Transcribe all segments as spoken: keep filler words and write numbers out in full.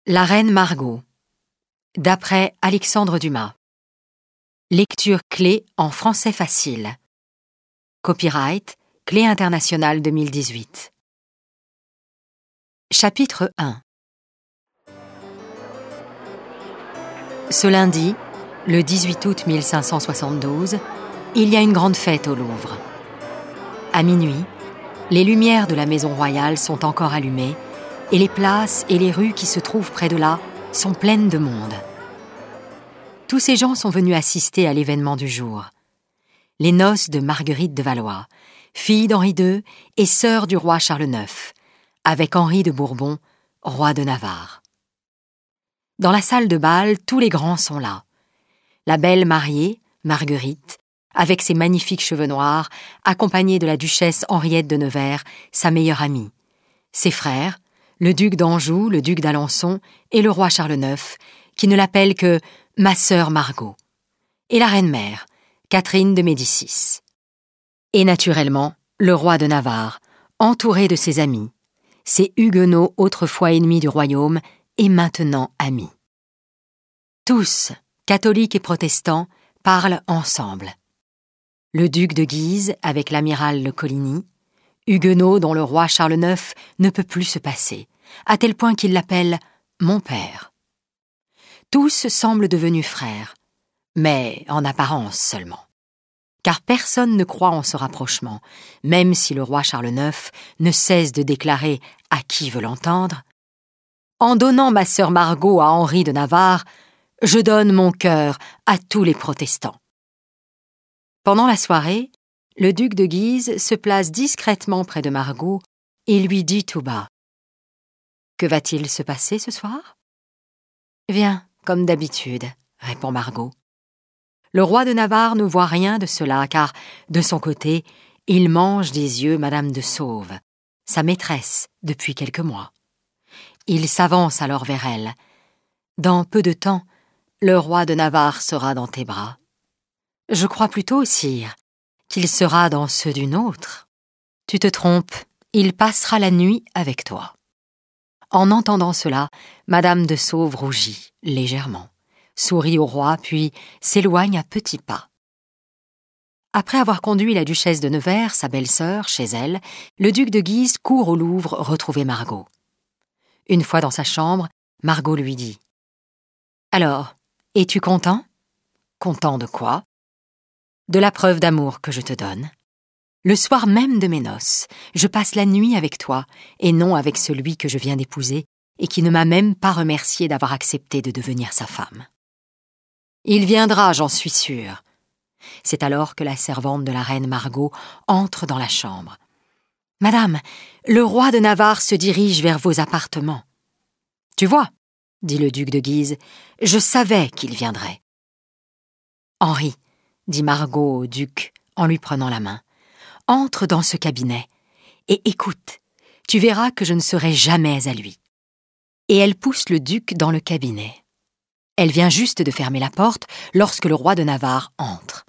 La reine Margot, d'après Alexandre Dumas. Lecture clé en français facile. Copyright Clé internationale deux mille dix-huit. Chapitre un. Ce lundi, le dix-huit août mille cinq cent soixante-douze, il y a une grande fête au Louvre. À minuit, les lumières de la maison royale sont encore allumées et les places et les rues qui se trouvent près de là sont pleines de monde. Tous ces gens sont venus assister à l'événement du jour. Les noces de Marguerite de Valois, fille d'Henri deux et sœur du roi Charles neuf, avec Henri de Bourbon, roi de Navarre. Dans la salle de bal, tous les grands sont là. La belle mariée, Marguerite, avec ses magnifiques cheveux noirs, accompagnée de la duchesse Henriette de Nevers, sa meilleure amie. Ses frères, le duc d'Anjou, le duc d'Alençon et le roi Charles neuf, qui ne l'appellent que « ma sœur Margot », et la reine-mère, Catherine de Médicis. Et naturellement, le roi de Navarre, entouré de ses amis, ces huguenots autrefois ennemis du royaume et maintenant amis. Tous, catholiques et protestants, parlent ensemble. Le duc de Guise avec l'amiral de Coligny, huguenot dont le roi Charles neuf ne peut plus se passer, à tel point qu'il l'appelle « mon père ». Tous semblent devenus frères, mais en apparence seulement. Car personne ne croit en ce rapprochement, même si le roi Charles neuf ne cesse de déclarer à qui veut l'entendre « En donnant ma sœur Margot à Henri de Navarre, je donne mon cœur à tous les protestants. » Pendant la soirée, le duc de Guise se place discrètement près de Margot et lui dit tout bas « Que va-t-il se passer ce soir ?»« Viens, comme d'habitude, » répond Margot. Le roi de Navarre ne voit rien de cela, car, de son côté, il mange des yeux Madame de Sauve, sa maîtresse depuis quelques mois. Il s'avance alors vers elle. « Dans peu de temps, le roi de Navarre sera dans tes bras. »« Je crois plutôt, sire, qu'il sera dans ceux d'une autre. »« Tu te trompes, il passera la nuit avec toi. » En entendant cela, Madame de Sauve rougit légèrement, sourit au roi, puis s'éloigne à petits pas. Après avoir conduit la duchesse de Nevers, sa belle-sœur, chez elle, le duc de Guise court au Louvre retrouver Margot. Une fois dans sa chambre, Margot lui dit « Alors, es-tu content ?»« Content de quoi ?»« De la preuve d'amour que je te donne. Le soir même de mes noces, je passe la nuit avec toi, et non avec celui que je viens d'épouser, et qui ne m'a même pas remercié d'avoir accepté de devenir sa femme. Il viendra, j'en suis sûre. » C'est alors que la servante de la reine Margot entre dans la chambre. « Madame, le roi de Navarre se dirige vers vos appartements. »« Tu vois, » dit le duc de Guise, « je savais qu'il viendrait. »« Henri, » dit Margot au duc en lui prenant la main, « entre dans ce cabinet et écoute, tu verras que je ne serai jamais à lui. » Et elle pousse le duc dans le cabinet. Elle vient juste de fermer la porte lorsque le roi de Navarre entre.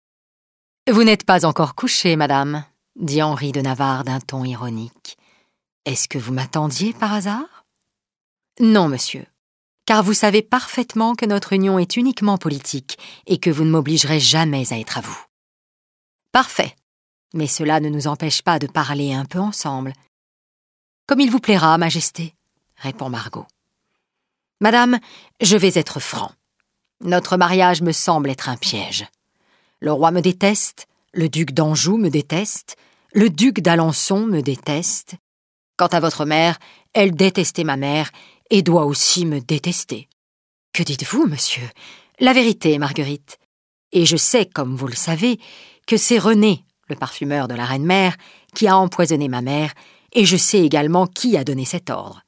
« Vous n'êtes pas encore couchée, madame, » dit Henri de Navarre d'un ton ironique. « Est-ce que vous m'attendiez par hasard ?»« Non, monsieur, car vous savez parfaitement que notre union est uniquement politique et que vous ne m'obligerez jamais à être à vous. »« Parfait, mais cela ne nous empêche pas de parler un peu ensemble. »« Comme il vous plaira, Majesté, » répond Margot. « Madame, je vais être franc. Notre mariage me semble être un piège. Le roi me déteste, le duc d'Anjou me déteste, le duc d'Alençon me déteste. Quant à votre mère, elle détestait ma mère et doit aussi me détester. Que dites-vous, monsieur? La vérité, Marguerite. Et je sais, comme vous le savez, que c'est René, le parfumeur de la reine-mère, qui a empoisonné ma mère, et je sais également qui a donné cet ordre.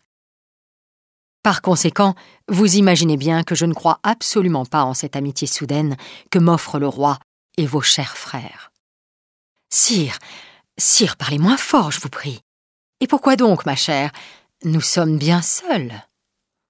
Par conséquent, vous imaginez bien que je ne crois absolument pas en cette amitié soudaine que m'offrent le roi et vos chers frères. »« Sire, sire, parlez moins fort, je vous prie. Et pourquoi donc, ma chère? Nous sommes bien seuls. »« Naturellement, »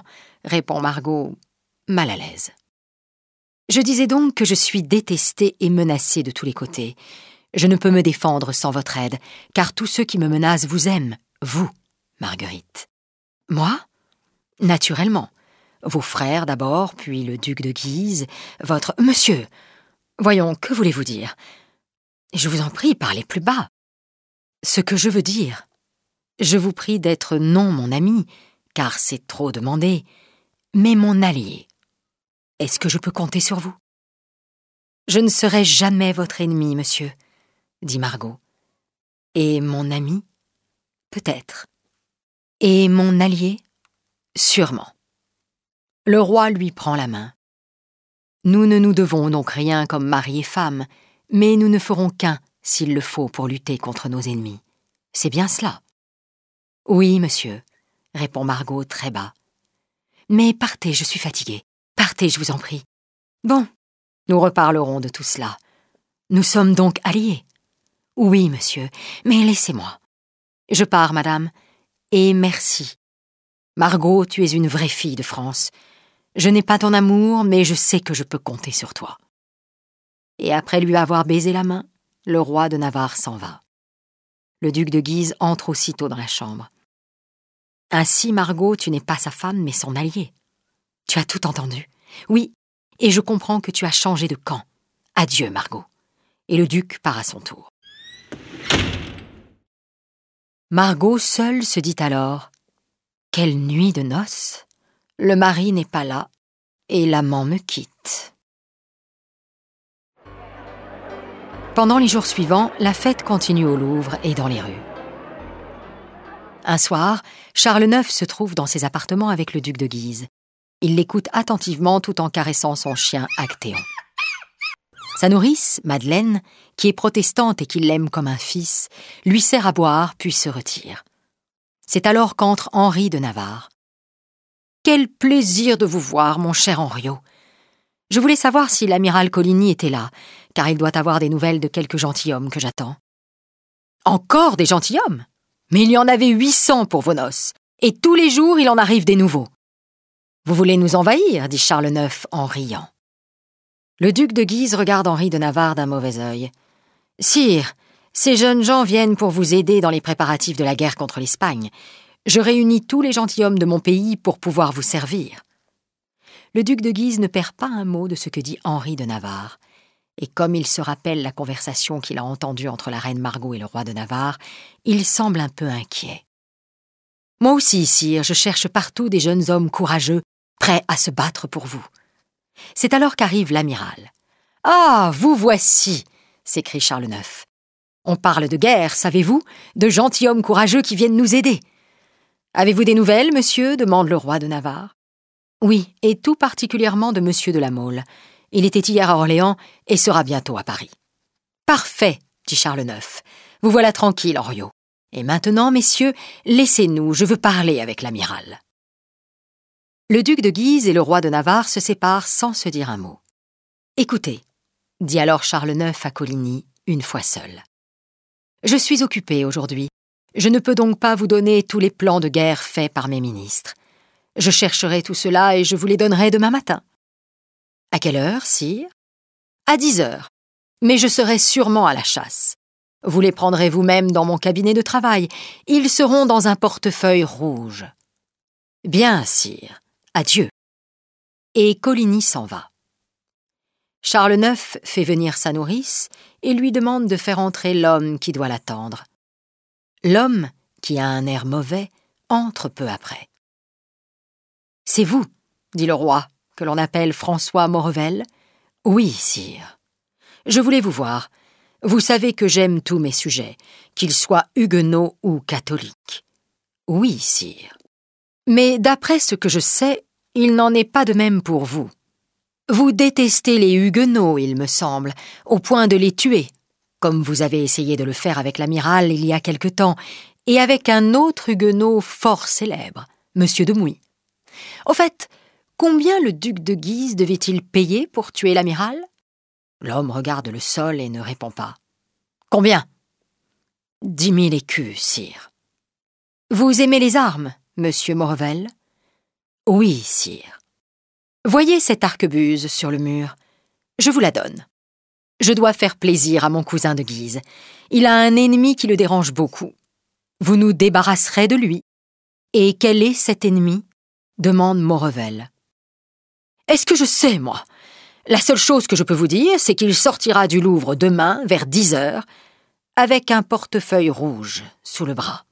répond Margot, mal à l'aise. « Je disais donc que je suis détestée et menacée de tous les côtés. Je ne peux me défendre sans votre aide, car tous ceux qui me menacent vous aiment, vous, Marguerite. »« Moi ? Naturellement. Vos frères d'abord, puis le duc de Guise, votre... Monsieur, voyons, que voulez-vous dire? Je vous en prie, parlez plus bas. Ce que je veux dire. Je vous prie d'être non mon ami, car c'est trop demandé, mais mon allié. Est-ce que je peux compter sur vous? Je ne serai jamais votre ennemi, monsieur, dit Margot. Et mon ami? Peut-être. Et mon allié? Sûrement. Le roi lui prend la main. Nous ne nous devons donc rien comme mari et femme, mais nous ne ferons qu'un s'il le faut pour lutter contre nos ennemis. C'est bien cela. Oui, monsieur, répond Margot très bas. Mais partez, je suis fatiguée. Partez, je vous en prie. Bon, nous reparlerons de tout cela. Nous sommes donc alliés. Oui, monsieur, mais laissez-moi. Je pars, madame, et merci. Margot, tu es une vraie fille de France. Je n'ai pas ton amour, mais je sais que je peux compter sur toi. Et après lui avoir baisé la main, le roi de Navarre s'en va. Le duc de Guise entre aussitôt dans la chambre. Ainsi, Margot, tu n'es pas sa femme, mais son alliée. Tu as tout entendu. Oui, et je comprends que tu as changé de camp. Adieu, Margot. Et le duc part à son tour. Margot seule se dit alors « Quelle nuit de noces! Le mari n'est pas là, et l'amant me quitte. » Pendant les jours suivants, la fête continue au Louvre et dans les rues. Un soir, Charles neuf se trouve dans ses appartements avec le duc de Guise. Il l'écoute attentivement tout en caressant son chien Actéon. Sa nourrice, Madeleine, qui est protestante et qui l'aime comme un fils, lui sert à boire puis se retire. C'est alors qu'entre Henri de Navarre. « Quel plaisir de vous voir, mon cher Henriot. Je voulais savoir si l'amiral Coligny était là, car il doit avoir des nouvelles de quelques gentilshommes que j'attends. »« Encore des gentilshommes? Mais il y en avait huit cents pour vos noces, et tous les jours il en arrive des nouveaux. »« Vous voulez nous envahir, dit Charles neuf en riant. Le duc de Guise regarde Henri de Navarre d'un mauvais œil. « Sire, ces jeunes gens viennent pour vous aider dans les préparatifs de la guerre contre l'Espagne. Je réunis tous les gentilshommes de mon pays pour pouvoir vous servir. » Le duc de Guise ne perd pas un mot de ce que dit Henri de Navarre. Et comme il se rappelle la conversation qu'il a entendue entre la reine Margot et le roi de Navarre, il semble un peu inquiet. « Moi aussi, sire, je cherche partout des jeunes hommes courageux, prêts à se battre pour vous. » C'est alors qu'arrive l'amiral. « Ah, vous voici !» s'écrie Charles neuf. « On parle de guerre, savez-vous, de gentilshommes courageux qui viennent nous aider. »« Avez-vous des nouvelles, monsieur ?» demande le roi de Navarre. « Oui, et tout particulièrement de monsieur de la Mole. Il était hier à Orléans et sera bientôt à Paris. »« Parfait, dit Charles neuf. Vous voilà tranquille, Henriot. Et maintenant, messieurs, laissez-nous, je veux parler avec l'amiral. » Le duc de Guise et le roi de Navarre se séparent sans se dire un mot. « Écoutez, dit alors Charles neuf à Coligny, une fois seul. Je suis occupé aujourd'hui. Je ne peux donc pas vous donner tous les plans de guerre faits par mes ministres. Je chercherai tout cela et je vous les donnerai demain matin. »« À quelle heure, sire ? » ?»« À dix heures. Mais je serai sûrement à la chasse. Vous les prendrez vous-même dans mon cabinet de travail. Ils seront dans un portefeuille rouge. »« Bien, sire. Adieu. » Et Coligny s'en va. Charles neuf fait venir sa nourrice et lui demande de faire entrer l'homme qui doit l'attendre. L'homme, qui a un air mauvais, entre peu après. « C'est vous, dit le roi, que l'on appelle François Maurevel. »« Oui, sire. Je voulais vous voir. Vous savez que j'aime tous mes sujets, qu'ils soient huguenots ou catholiques. »« Oui, sire. Mais d'après ce que je sais, il n'en est pas de même pour vous. Vous détestez les huguenots, il me semble, au point de les tuer, comme vous avez essayé de le faire avec l'amiral il y a quelque temps, et avec un autre huguenot fort célèbre, Monsieur de Mouy. Au fait, combien le duc de Guise devait-il payer pour tuer l'amiral ? » L'homme regarde le sol et ne répond pas. « Combien ? » ?»« Dix mille écus, sire. »« Vous aimez les armes, monsieur Maurevel ? » ?»« Oui, sire. »« Voyez cette arquebuse sur le mur. Je vous la donne. Je dois faire plaisir à mon cousin de Guise. Il a un ennemi qui le dérange beaucoup. Vous nous débarrasserez de lui. Et quel est cet ennemi ? demande Maurevel. Est-ce que je sais, moi? La seule chose que je peux vous dire, c'est qu'il sortira du Louvre demain vers dix heures avec un portefeuille rouge sous le bras.